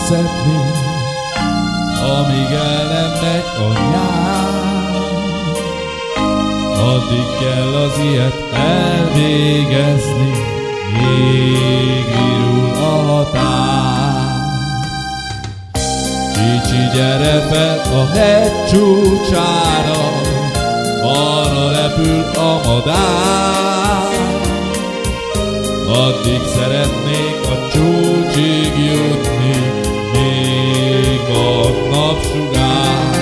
szedni, amíg el nem megy a nyár. Addig kell az ilyet elvégezni, még virul a határ. Kicsi, gyere fel a hegy csúcsára, arra repül a madár. Addig szeretnék a csúcsig jutni, még van napsugár.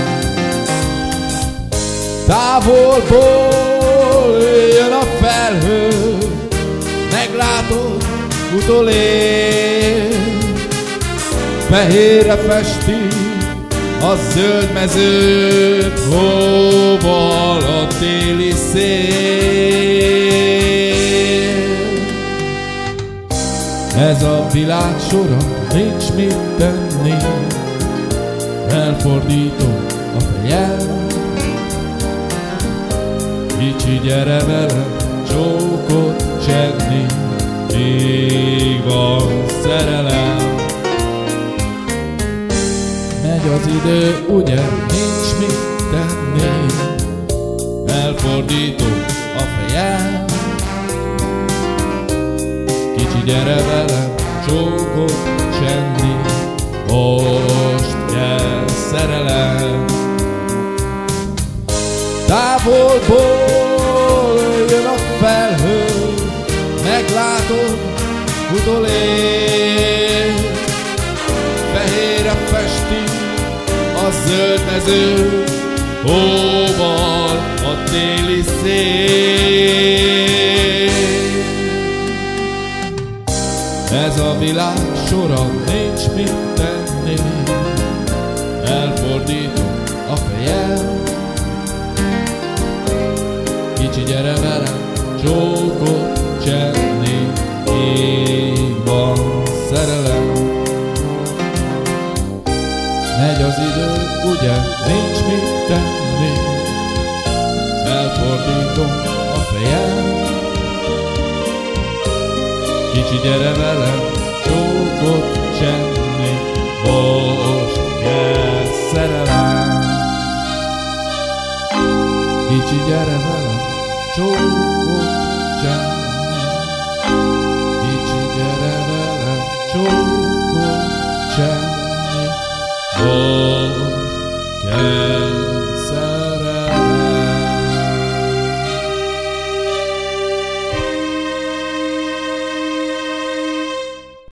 Távolból jön a felhő, meglátod, utolér. Fehérre festi a zöld mezőt, hóval a téli szél. Ez a világ sora, nincs mit tenni, elfordítom a fejem. Kicsi, gyere velem csókot csedni, még van szerelem. Megy az idő, ugye nincs mit tenni, elfordítom a fejem. Kicsi, gyere velem csókot csedni, most kell szerelem. Távolból jön a felhő, meglátod, utolér. Fehérre festi a zöld mező, hóval a téli szél. Ez a világ sora, nincs mit tenni, elfordítom a fejem. Kicsi, gyere velem csókot csedni, még van szerelem. Megy az idő, ugye nincs mit tenni, elfordítom a fejem. Kicsi, gyere velem csókot csedni, most kell szerelem. Kicsi, gyere velem csókot csedni, kicsi, gyere velem csókot csedni.